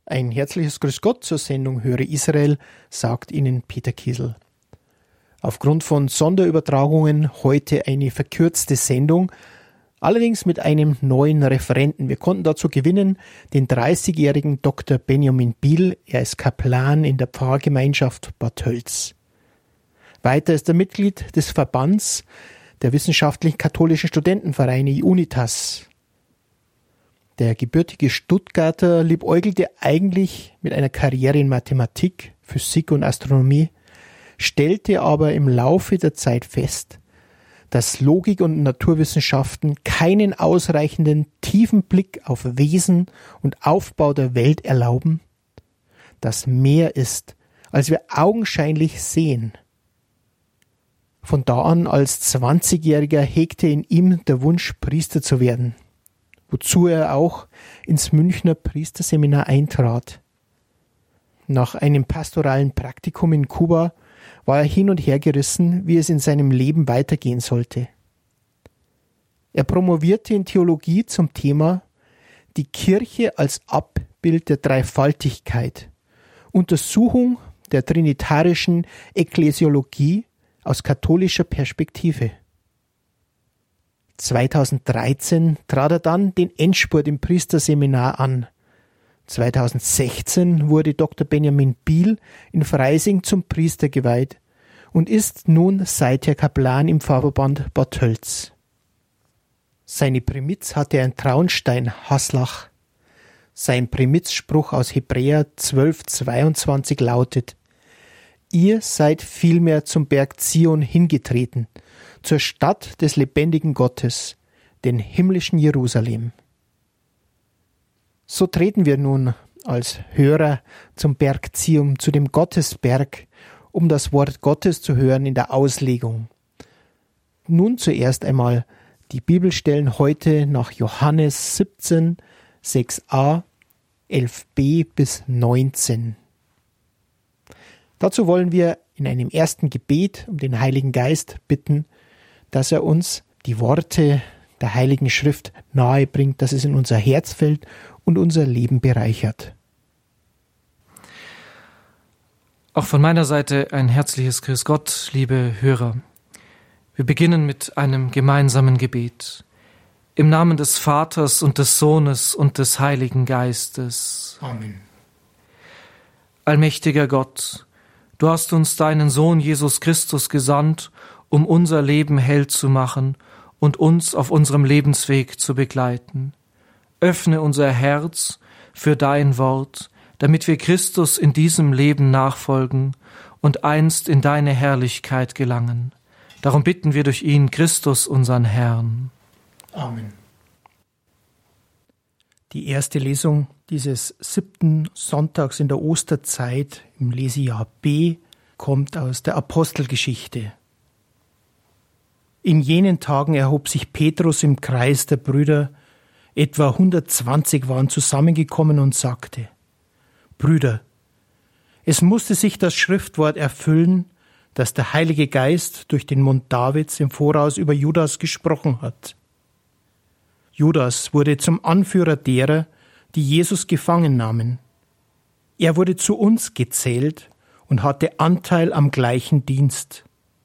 Ein herzliches Grüß Gott zur Sendung Höre Israel, sagt Ihnen Peter Kiesel. Aufgrund von Sonderübertragungen heute eine verkürzte Sendung, allerdings mit einem neuen Referenten. Wir konnten dazu gewinnen den 30-jährigen Dr. Benjamin Biel. Er ist Kaplan in der Pfarrgemeinschaft Bad Tölz. Weiter ist er Mitglied des Verbands der wissenschaftlichen katholischen Studentenvereine Unitas. Der gebürtige Stuttgarter liebäugelte eigentlich mit einer Karriere in Mathematik, Physik und Astronomie, stellte aber im Laufe der Zeit fest, dass Logik und Naturwissenschaften keinen ausreichenden tiefen Blick auf Wesen und Aufbau der Welt erlauben, dass mehr ist, als wir augenscheinlich sehen. Von da an als 20-Jähriger hegte in ihm der Wunsch, Priester zu werden, wozu er auch ins Münchner Priesterseminar eintrat. Nach einem pastoralen Praktikum in Kuba war er hin und her gerissen, wie es in seinem Leben weitergehen sollte. Er promovierte in Theologie zum Thema Die Kirche als Abbild der Dreifaltigkeit, Untersuchung der trinitarischen Ekklesiologie aus katholischer Perspektive. 2013 trat er dann den Endspurt im Priesterseminar an. 2016 wurde Dr. Benjamin Biel in Freising zum Priester geweiht und ist nun seither Kaplan im Pfarrverband Bad Tölz. Seine Primitz hatte ein Traunstein Haslach. Sein Primizspruch aus Hebräer 12,22 lautet: Ihr seid vielmehr zum Berg Zion hingetreten, zur Stadt des lebendigen Gottes, den himmlischen Jerusalem. So treten wir nun als Hörer zum Berg Zion, zu dem Gottesberg, um das Wort Gottes zu hören in der Auslegung. Nun zuerst einmal die Bibelstellen heute nach Johannes 17, 6a, 11b bis 19. Dazu wollen wir in einem ersten Gebet um den Heiligen Geist bitten, dass er uns die Worte der Heiligen Schrift nahe bringt, dass es in unser Herz fällt und unser Leben bereichert. Auch von meiner Seite ein herzliches Grüß Gott, liebe Hörer. Wir beginnen mit einem gemeinsamen Gebet. Im Namen des Vaters und des Sohnes und des Heiligen Geistes. Amen. Allmächtiger Gott, du hast uns deinen Sohn Jesus Christus gesandt, um unser Leben hell zu machen und uns auf unserem Lebensweg zu begleiten. Öffne unser Herz für dein Wort, damit wir Christus in diesem Leben nachfolgen und einst in deine Herrlichkeit gelangen. Darum bitten wir durch ihn, Christus, unseren Herrn. Amen. Die erste Lesung dieses 7. Sonntags in der Osterzeit im Lesejahr B kommt aus der Apostelgeschichte. In jenen Tagen erhob sich Petrus im Kreis der Brüder, etwa 120 waren zusammengekommen und sagte: Brüder, es musste sich das Schriftwort erfüllen, das der Heilige Geist durch den Mund Davids im Voraus über Judas gesprochen hat. Judas wurde zum Anführer derer, die Jesus gefangen nahmen. Er wurde zu uns gezählt und hatte Anteil am gleichen Dienst.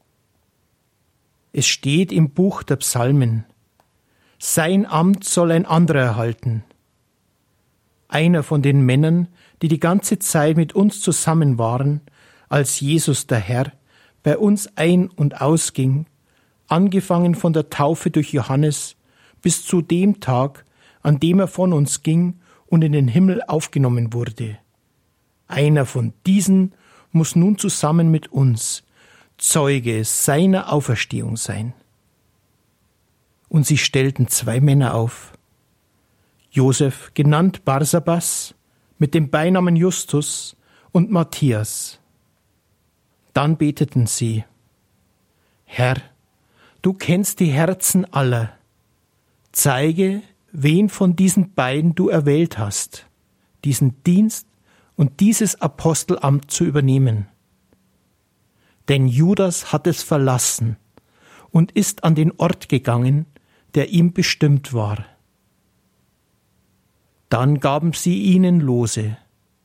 Es steht im Buch der Psalmen: Sein Amt soll ein anderer erhalten. Einer von den Männern, die die ganze Zeit mit uns zusammen waren, als Jesus der Herr bei uns ein- und ausging, angefangen von der Taufe durch Johannes bis zu dem Tag, an dem er von uns ging und in den Himmel aufgenommen wurde. Einer von diesen muss nun zusammen mit uns Zeuge seiner Auferstehung sein. Und sie stellten 2 Männer auf: Josef, genannt Barsabas, mit dem Beinamen Justus, und Matthias. Dann beteten sie: Herr, du kennst die Herzen aller. Zeige, wen von diesen beiden du erwählt hast, diesen Dienst und dieses Apostelamt zu übernehmen. Denn Judas hat es verlassen und ist an den Ort gegangen, der ihm bestimmt war. Dann gaben sie ihnen Lose,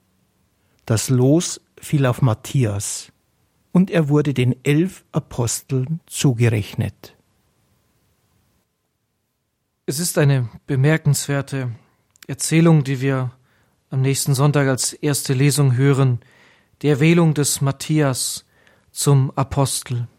Das Los fiel auf Matthias, und er wurde den 11 Aposteln zugerechnet. Es ist eine bemerkenswerte Erzählung, die wir am nächsten Sonntag als erste Lesung hören, die Erwählung des Matthias zum Apostel.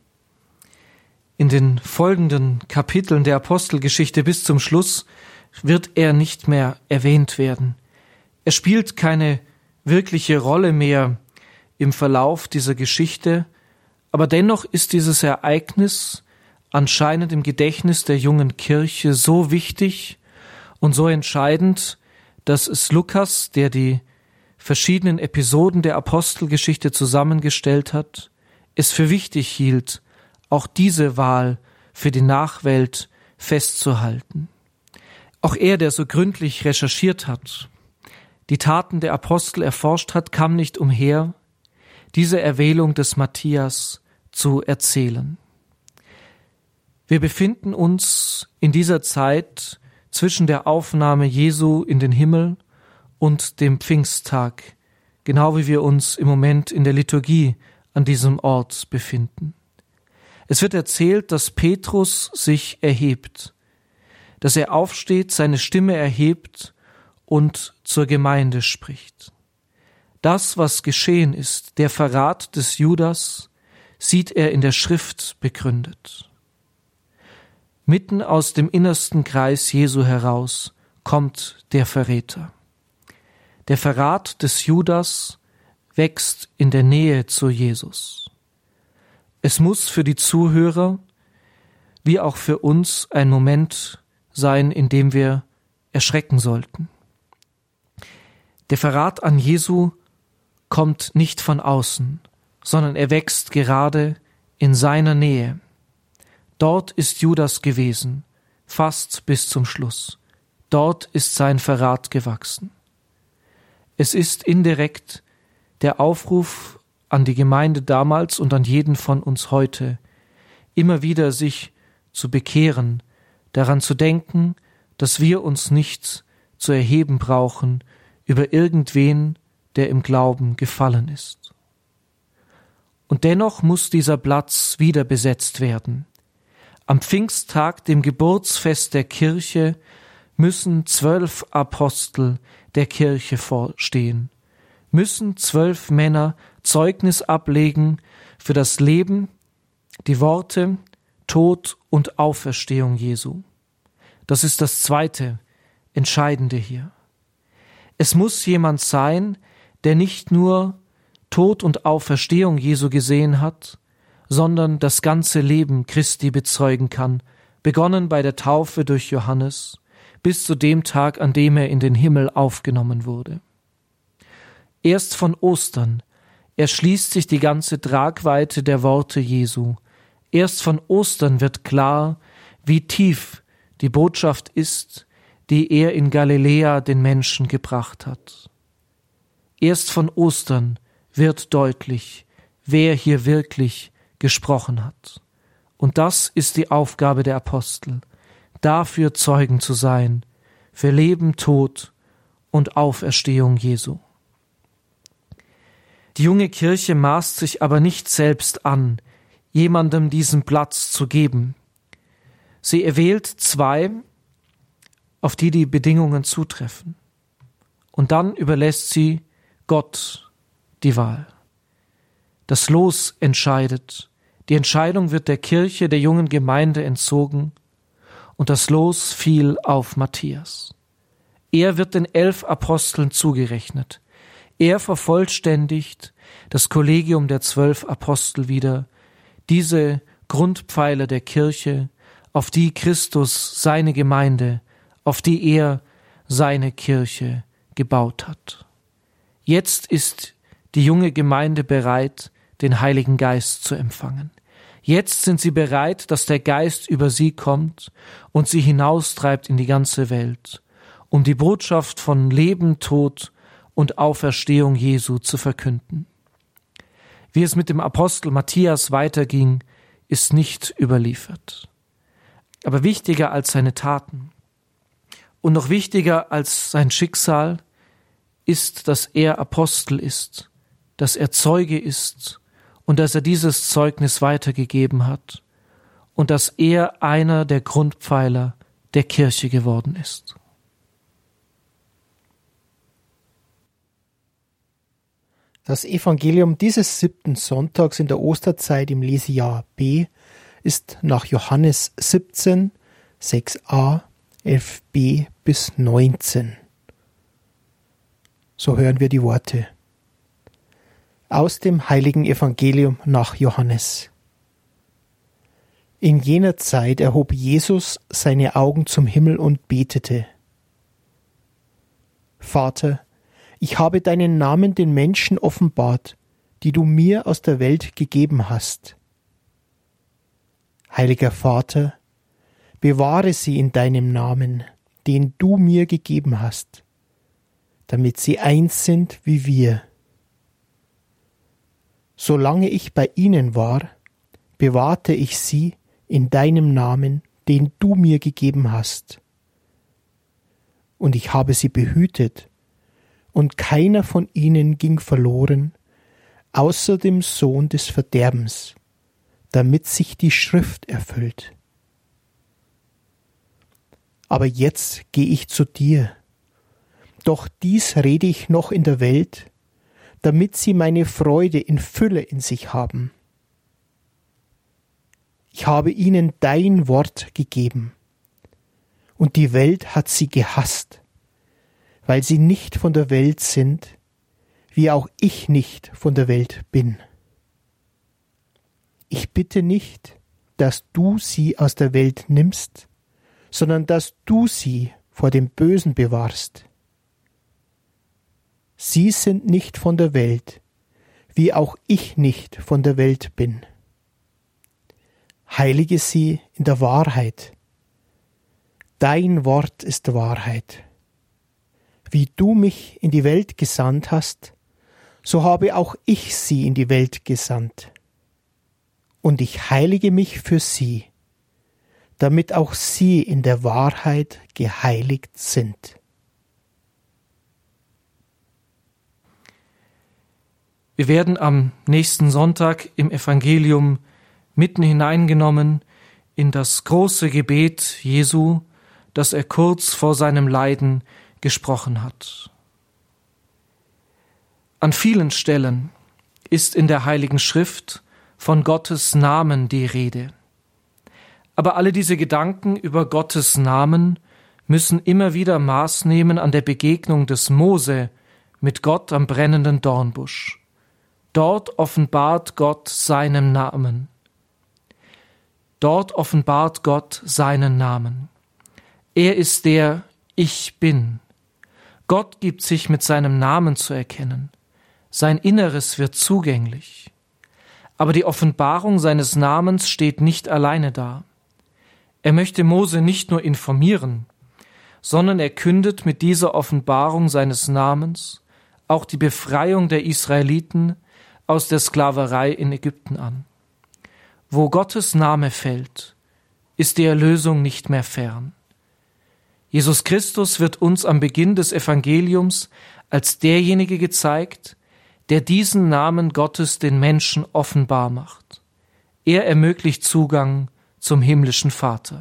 In den folgenden Kapiteln der Apostelgeschichte bis zum Schluss wird er nicht mehr erwähnt werden. Er spielt keine wirkliche Rolle mehr im Verlauf dieser Geschichte, aber dennoch ist dieses Ereignis anscheinend im Gedächtnis der jungen Kirche so wichtig und so entscheidend, dass es Lukas, der die verschiedenen Episoden der Apostelgeschichte zusammengestellt hat, es für wichtig hielt, auch diese Wahl für die Nachwelt festzuhalten. Auch er, der so gründlich recherchiert hat, die Taten der Apostel erforscht hat, kam nicht umher, diese Erwählung des Matthias zu erzählen. Wir befinden uns in dieser Zeit zwischen der Aufnahme Jesu in den Himmel und dem Pfingsttag, genau wie wir uns im Moment in der Liturgie an diesem Ort befinden. Es wird erzählt, dass Petrus sich erhebt, dass er aufsteht, seine Stimme erhebt und zur Gemeinde spricht. Das, was geschehen ist, der Verrat des Judas, sieht er in der Schrift begründet. Mitten aus dem innersten Kreis Jesu heraus kommt der Verräter. Der Verrat des Judas wächst in der Nähe zu Jesus. Es muss für die Zuhörer wie auch für uns ein Moment sein, in dem wir erschrecken sollten. Der Verrat an Jesu kommt nicht von außen, sondern er wächst gerade in seiner Nähe. Dort ist Judas gewesen, fast bis zum Schluss. Dort ist sein Verrat gewachsen. Es ist indirekt der Aufruf an die Gemeinde damals und an jeden von uns heute, immer wieder sich zu bekehren, daran zu denken, dass wir uns nicht zu erheben brauchen über irgendwen, der im Glauben gefallen ist. Und dennoch muss dieser Platz wieder besetzt werden. Am Pfingsttag, dem Geburtsfest der Kirche, müssen 12 Apostel der Kirche vorstehen, müssen 12 Männer Zeugnis ablegen für das Leben, die Worte, Tod und Auferstehung Jesu. Das ist das zweite Entscheidende hier. Es muss jemand sein, der nicht nur Tod und Auferstehung Jesu gesehen hat, sondern das ganze Leben Christi bezeugen kann, begonnen bei der Taufe durch Johannes, bis zu dem Tag, an dem er in den Himmel aufgenommen wurde. Erst von Ostern erschließt sich die ganze Tragweite der Worte Jesu. Erst von Ostern wird klar, wie tief die Botschaft ist, die er in Galiläa den Menschen gebracht hat. Erst von Ostern wird deutlich, wer hier wirklich gesprochen hat. Und das ist die Aufgabe der Apostel, dafür Zeugen zu sein, für Leben, Tod und Auferstehung Jesu. Die junge Kirche maßt sich aber nicht selbst an, jemandem diesen Platz zu geben. Sie erwählt 2, auf die die Bedingungen zutreffen. Und dann überlässt sie Gott die Wahl. Das Los entscheidet. Die Entscheidung wird der Kirche, der jungen Gemeinde entzogen. Und das Los fiel auf Matthias. Er wird den 11 Aposteln zugerechnet. Er vervollständigt das Kollegium der 12 Apostel wieder, diese Grundpfeiler der Kirche, auf die Christus seine Gemeinde, auf die er seine Kirche gebaut hat. Jetzt ist die junge Gemeinde bereit, den Heiligen Geist zu empfangen. Jetzt sind sie bereit, dass der Geist über sie kommt und sie hinaustreibt in die ganze Welt, um die Botschaft von Leben, Tod und Auferstehung Jesu zu verkünden. Wie es mit dem Apostel Matthias weiterging, ist nicht überliefert. Aber wichtiger als seine Taten und noch wichtiger als sein Schicksal ist, dass er Apostel ist, dass er Zeuge ist und dass er dieses Zeugnis weitergegeben hat und dass er einer der Grundpfeiler der Kirche geworden ist. Das Evangelium dieses 7. Sonntags in der Osterzeit im Lesejahr B ist nach Johannes 17, 6a, 11b bis 19. So hören wir die Worte aus dem heiligen Evangelium nach Johannes. In jener Zeit erhob Jesus seine Augen zum Himmel und betete: Vater, ich habe deinen Namen den Menschen offenbart, die du mir aus der Welt gegeben hast. Heiliger Vater, bewahre sie in deinem Namen, den du mir gegeben hast, damit sie eins sind wie wir. Solange ich bei ihnen war, bewahrte ich sie in deinem Namen, den du mir gegeben hast. Und ich habe sie behütet, und keiner von ihnen ging verloren, außer dem Sohn des Verderbens, damit sich die Schrift erfüllt. Aber jetzt gehe ich zu dir, doch dies rede ich noch in der Welt, damit sie meine Freude in Fülle in sich haben. Ich habe ihnen dein Wort gegeben, und die Welt hat sie gehasst, weil sie nicht von der Welt sind, wie auch ich nicht von der Welt bin. Ich bitte nicht, dass du sie aus der Welt nimmst, sondern dass du sie vor dem Bösen bewahrst. Sie sind nicht von der Welt, wie auch ich nicht von der Welt bin. Heilige sie in der Wahrheit. Dein Wort ist Wahrheit. Wie du mich in die Welt gesandt hast, so habe auch ich sie in die Welt gesandt. Und ich heilige mich für sie, damit auch sie in der Wahrheit geheiligt sind. Wir werden am nächsten Sonntag im Evangelium mitten hineingenommen in das große Gebet Jesu, das er kurz vor seinem Leiden gesprochen hat. An vielen Stellen ist in der Heiligen Schrift von Gottes Namen die Rede. Aber alle diese Gedanken über Gottes Namen müssen immer wieder Maß nehmen an der Begegnung des Mose mit Gott am brennenden Dornbusch. Dort offenbart Gott seinen Namen. Dort offenbart Gott seinen Namen. Er ist der Ich Bin. Gott gibt sich mit seinem Namen zu erkennen. Sein Inneres wird zugänglich. Aber die Offenbarung seines Namens steht nicht alleine da. Er möchte Mose nicht nur informieren, sondern er kündet mit dieser Offenbarung seines Namens auch die Befreiung der Israeliten aus der Sklaverei in Ägypten an. Wo Gottes Name fällt, ist die Erlösung nicht mehr fern. Jesus Christus wird uns am Beginn des Evangeliums als derjenige gezeigt, der diesen Namen Gottes den Menschen offenbar macht. Er ermöglicht Zugang zum himmlischen Vater.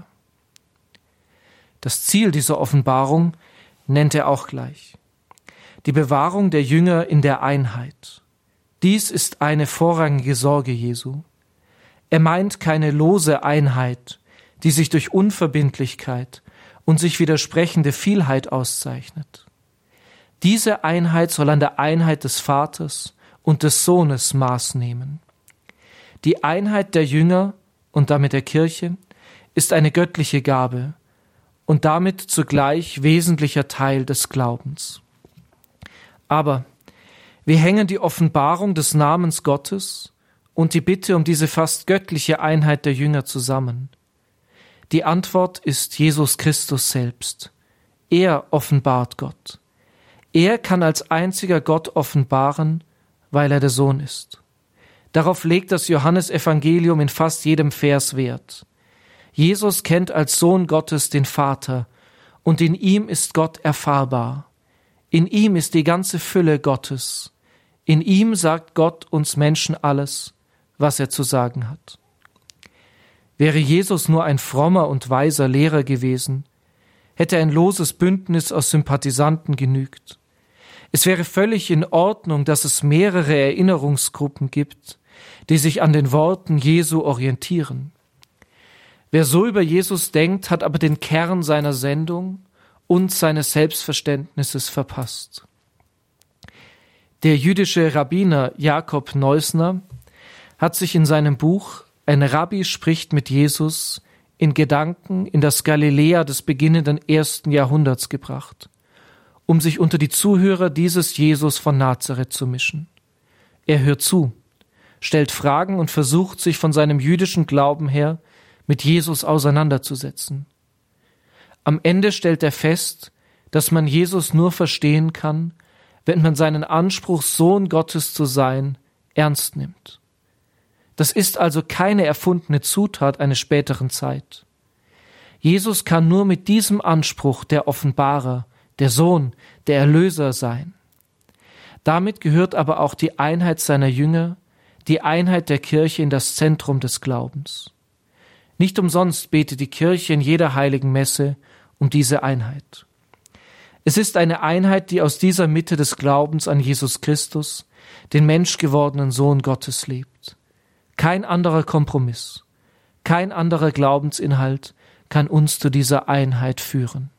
Das Ziel dieser Offenbarung nennt er auch gleich: die Bewahrung der Jünger in der Einheit. Dies ist eine vorrangige Sorge Jesu. Er meint keine lose Einheit, die sich durch Unverbindlichkeit und sich widersprechende Vielheit auszeichnet. Diese Einheit soll an der Einheit des Vaters und des Sohnes Maß nehmen. Die Einheit der Jünger und damit der Kirche ist eine göttliche Gabe und damit zugleich wesentlicher Teil des Glaubens. Aber wie hängen die Offenbarung des Namens Gottes und die Bitte um diese fast göttliche Einheit der Jünger zusammen? Die Antwort ist Jesus Christus selbst. Er offenbart Gott. Er kann als einziger Gott offenbaren, weil er der Sohn ist. Darauf legt das Johannesevangelium in fast jedem Vers Wert. Jesus kennt als Sohn Gottes den Vater, und in ihm ist Gott erfahrbar. In ihm ist die ganze Fülle Gottes. In ihm sagt Gott uns Menschen alles, was er zu sagen hat. Wäre Jesus nur ein frommer und weiser Lehrer gewesen, hätte ein loses Bündnis aus Sympathisanten genügt. Es wäre völlig in Ordnung, dass es mehrere Erinnerungsgruppen gibt, die sich an den Worten Jesu orientieren. Wer so über Jesus denkt, hat aber den Kern seiner Sendung und seines Selbstverständnisses verpasst. Der jüdische Rabbiner Jakob Neusner hat sich in seinem Buch Ein Rabbi spricht mit Jesus in Gedanken in das Galiläa des beginnenden 1. Jahrhunderts gebracht, um sich unter die Zuhörer dieses Jesus von Nazareth zu mischen. Er hört zu, stellt Fragen und versucht sich von seinem jüdischen Glauben her mit Jesus auseinanderzusetzen. Am Ende stellt er fest, dass man Jesus nur verstehen kann, wenn man seinen Anspruch, Sohn Gottes zu sein, ernst nimmt. Das ist also keine erfundene Zutat einer späteren Zeit. Jesus kann nur mit diesem Anspruch der Offenbarer, der Sohn, der Erlöser sein. Damit gehört aber auch die Einheit seiner Jünger, die Einheit der Kirche in das Zentrum des Glaubens. Nicht umsonst betet die Kirche in jeder heiligen Messe um diese Einheit. Es ist eine Einheit, die aus dieser Mitte des Glaubens an Jesus Christus, den menschgewordenen Sohn Gottes, lebt. Kein anderer Kompromiss, kein anderer Glaubensinhalt kann uns zu dieser Einheit führen.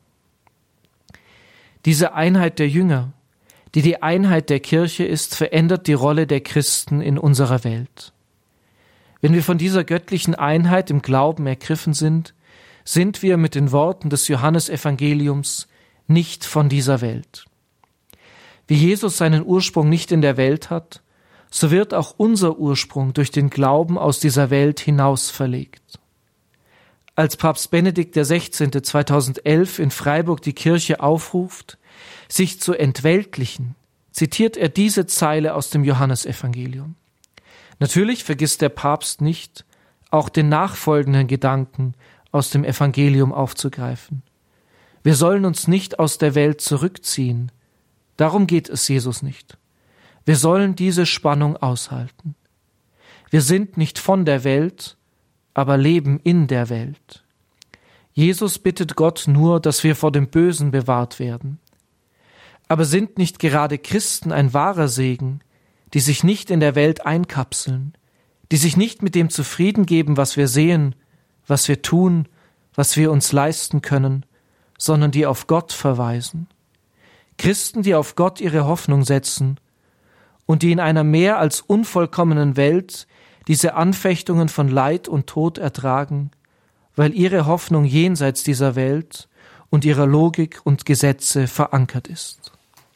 Diese Einheit der Jünger, die die Einheit der Kirche ist, verändert die Rolle der Christen in unserer Welt. Wenn wir von dieser göttlichen Einheit im Glauben ergriffen sind, sind wir mit den Worten des Johannesevangeliums nicht von dieser Welt. Wie Jesus seinen Ursprung nicht in der Welt hat, so wird auch unser Ursprung durch den Glauben aus dieser Welt hinaus verlegt. Als Papst Benedikt XVI. 2011 in Freiburg die Kirche aufruft, sich zu entweltlichen, zitiert er diese Zeile aus dem Johannesevangelium. Natürlich vergisst der Papst nicht, auch den nachfolgenden Gedanken aus dem Evangelium aufzugreifen. Wir sollen uns nicht aus der Welt zurückziehen. Darum geht es Jesus nicht. Wir sollen diese Spannung aushalten. Wir sind nicht von der Welt, aber leben in der Welt. Jesus bittet Gott nur, dass wir vor dem Bösen bewahrt werden. Aber sind nicht gerade Christen ein wahrer Segen, die sich nicht in der Welt einkapseln, die sich nicht mit dem zufrieden geben, was wir sehen, was wir tun, was wir uns leisten können, sondern die auf Gott verweisen? Christen, die auf Gott ihre Hoffnung setzen und die in einer mehr als unvollkommenen Welt diese Anfechtungen von Leid und Tod ertragen, weil ihre Hoffnung jenseits dieser Welt und ihrer Logik und Gesetze verankert ist.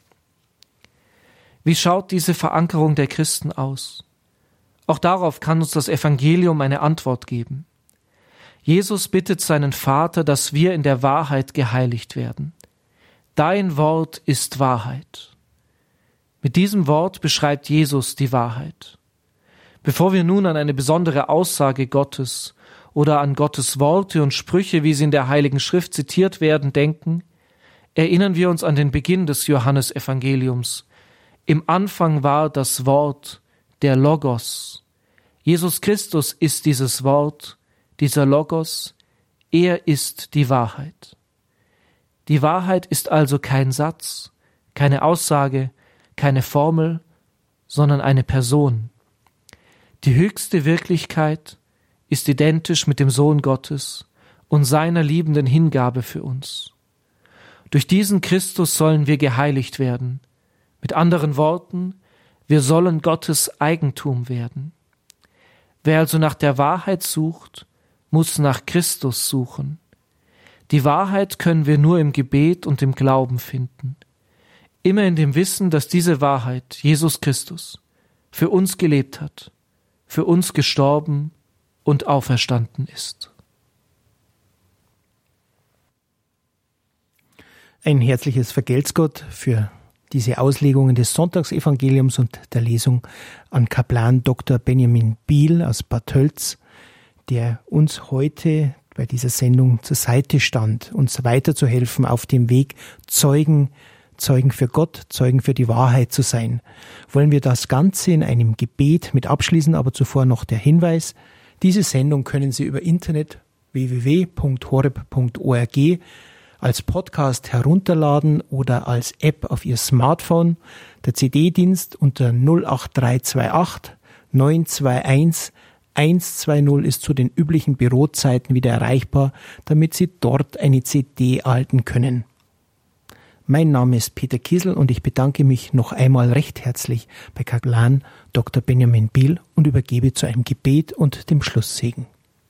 Wie schaut diese Verankerung der Christen aus? Auch darauf kann uns das Evangelium eine Antwort geben. Jesus bittet seinen Vater, dass wir in der Wahrheit geheiligt werden. Dein Wort ist Wahrheit. Mit diesem Wort beschreibt Jesus die Wahrheit. Bevor wir nun an eine besondere Aussage Gottes oder an Gottes Worte und Sprüche, wie sie in der Heiligen Schrift zitiert werden, denken, erinnern wir uns an den Beginn des Johannesevangeliums. Im Anfang war das Wort, der Logos. Jesus Christus ist dieses Wort, dieser Logos. Er ist die Wahrheit. Die Wahrheit ist also kein Satz, keine Aussage, keine Formel, sondern eine Person. Die höchste Wirklichkeit ist identisch mit dem Sohn Gottes und seiner liebenden Hingabe für uns. Durch diesen Christus sollen wir geheiligt werden. Mit anderen Worten, wir sollen Gottes Eigentum werden. Wer also nach der Wahrheit sucht, muss nach Christus suchen. Die Wahrheit können wir nur im Gebet und im Glauben finden. Immer in dem Wissen, dass diese Wahrheit, Jesus Christus, für uns gelebt hat, für uns gestorben und auferstanden ist. Ein herzliches Vergelt's Gott für diese Auslegungen des Sonntagsevangeliums und der Lesung an Kaplan Dr. Benjamin Biel aus Bad Tölz, der uns heute bei dieser Sendung zur Seite stand, uns weiterzuhelfen auf dem Weg, Zeugen Zeugen für Gott, Zeugen für die Wahrheit zu sein. Wollen wir das Ganze in einem Gebet mit abschließen, aber zuvor noch der Hinweis: Diese Sendung können Sie über Internet www.horeb.org als Podcast herunterladen oder als App auf Ihr Smartphone. Der CD-Dienst unter 08328 921 120 ist zu den üblichen Bürozeiten wieder erreichbar, damit Sie dort eine CD erhalten können. Mein Name ist Peter Kiesel und ich bedanke mich noch einmal recht herzlich bei Kaplan Dr. Benjamin Biel und übergebe zu einem Gebet und dem Schlusssegen.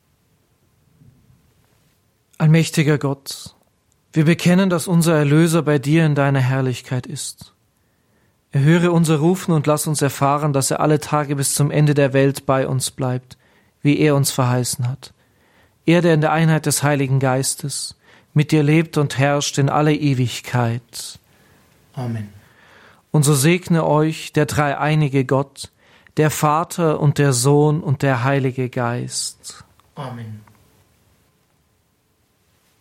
Allmächtiger Gott, wir bekennen, dass unser Erlöser bei dir in deiner Herrlichkeit ist. Erhöre unser Rufen und lass uns erfahren, dass er alle Tage bis zum Ende der Welt bei uns bleibt, wie er uns verheißen hat. Er, der in der Einheit des Heiligen Geistes mit dir lebt und herrscht in alle Ewigkeit. Amen. Und so segne euch der dreieinige Gott, der Vater und der Sohn und der Heilige Geist. Amen.